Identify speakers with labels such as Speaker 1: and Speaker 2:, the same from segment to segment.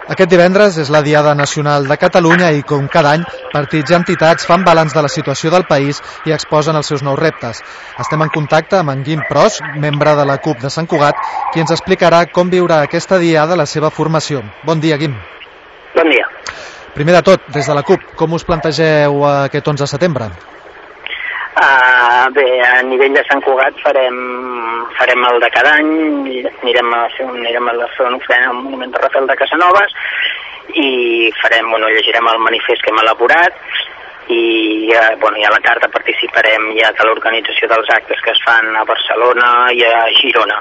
Speaker 1: Aquest divendres és la Diada Nacional de Catalunya i, com cada any, partits i entitats fan balanç de la situació del país i exposen els seus nous reptes. Estem en contacte amb en Guim Pros, membre de la CUP de Sant Cugat, qui ens explicarà com viurà aquesta Diada la seva formació. Bon dia, Guim.
Speaker 2: Bon dia.
Speaker 1: Primer de tot, des de la CUP, com us plantegeu aquest 11 de setembre?
Speaker 2: Bé, a nivell de Sant Cugat farem el de cada any, anirem a fer una ofrena al Monument de Rafael de Casanovas i llegirem el manifest que hem elaborat i a la tarda participarem ja de l'organització dels actes que es fan a Barcelona i a Girona.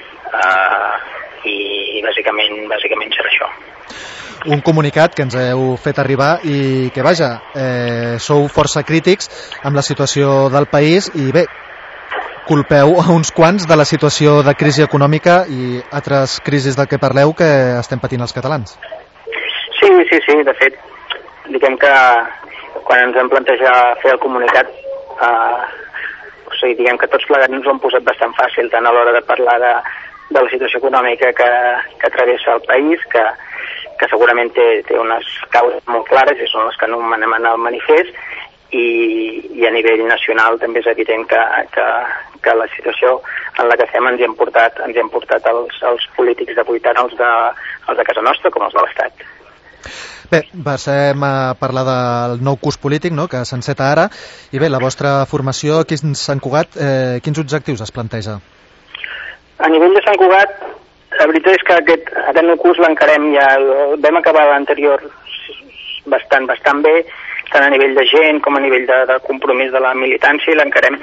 Speaker 2: I bàsicament serà això.
Speaker 1: Un comunicat que ens heu fet arribar i que, sou força crítics amb la situació del país i bé, culpeu a uns quants de la situació de crisi econòmica i altres crisis de què parleu que estem patint els catalans.
Speaker 2: Sí, de fet, diguem que quan ens vam plantejar fer el comunicat, diguem que tots plegats ens ho hem posat bastant fàcil, tant a l'hora de parlar de la situació econòmica que travessa el país, que segurament té unes causes molt clares i són les que anomenem en el manifest, i a nivell nacional també és evident que la situació en la que estem ens hi hem portat els polítics de 8 anys, els de casa nostra com els de l'Estat.
Speaker 1: Bé, passem a parlar del nou curs polític, no?, que s'enceta ara, i bé, la vostra formació aquí a Sant Cugat, quins objectius es planteja?
Speaker 2: A nivell de Sant Cugat, la veritat és que aquest nou curs l'encarem ja, vam acabar l'anterior bastant bé, tant a nivell de gent com a nivell de compromís de la militància, i l'encarem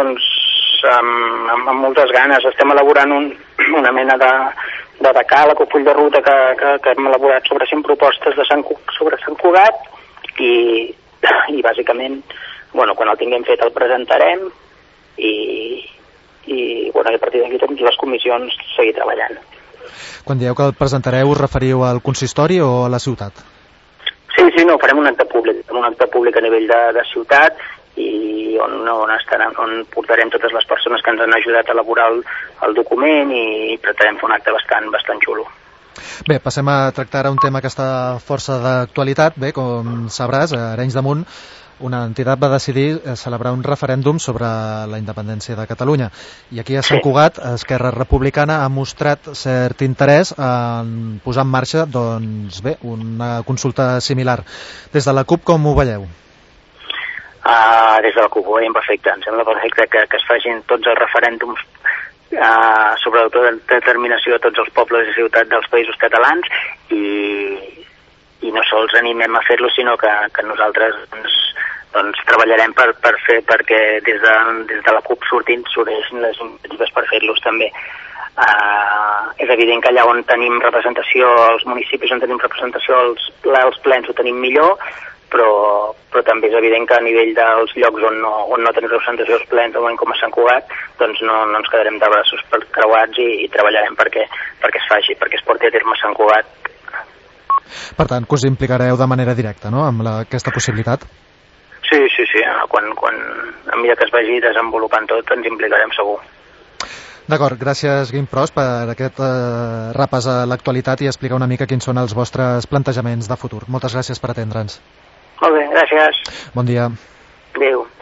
Speaker 2: amb moltes ganes. Estem elaborant una mena de decàleg o full de ruta que hem elaborat sobre 100 propostes sobre Sant Cugat i bàsicament, quan el tinguem fet el presentarem i a partir d'aquí tots les comissions seguir treballant.
Speaker 1: Quan dieu que el presentareu, us referiu al consistori o a la ciutat?
Speaker 2: Sí, farem un acte públic a nivell de ciutat i on portarem totes les persones que ens han ajudat a elaborar el document i tratarem fer un acte bastant xulo.
Speaker 1: Bé, passem a tractar ara un tema que està força d'actualitat. Bé, com sabràs, a Arenys de Munt una entitat va decidir celebrar un referèndum sobre la independència de Catalunya. I aquí a Sant Cugat, Esquerra Republicana ha mostrat cert interès en posar en marxa una consulta similar. Des de la CUP, com ho veieu?
Speaker 2: Des de la CUP ho veiem perfecte. Em sembla perfecte que es facin tots els referèndums sobre l'autodeterminació de tots els pobles i ciutats dels països catalans i no sols animem a fer-lo, sinó que nosaltres treballarem perquè des de la CUP sorgeixin les iniciatives per fer-los també. És evident que allà on tenim representació, als municipis on tenim representació, els plens ho tenim millor, però també és evident que a nivell dels llocs on no tenim representació als plens, com a Sant Cugat, doncs no ens quedarem de braços creuats i treballarem perquè es faci, perquè es porti a terme a Sant Cugat.
Speaker 1: Per tant, que us implicareu de manera directa, no?, amb aquesta possibilitat?
Speaker 2: Sí. Quan a mesura que es vagi desenvolupant tot ens implicarem segur.
Speaker 1: D'acord, gràcies Guim Pros per aquest repàs a l'actualitat i explicar una mica quins són els vostres plantejaments de futur. Moltes gràcies per atendre'ns.
Speaker 2: Molt bé, gràcies.
Speaker 1: Bon dia.
Speaker 2: Adéu.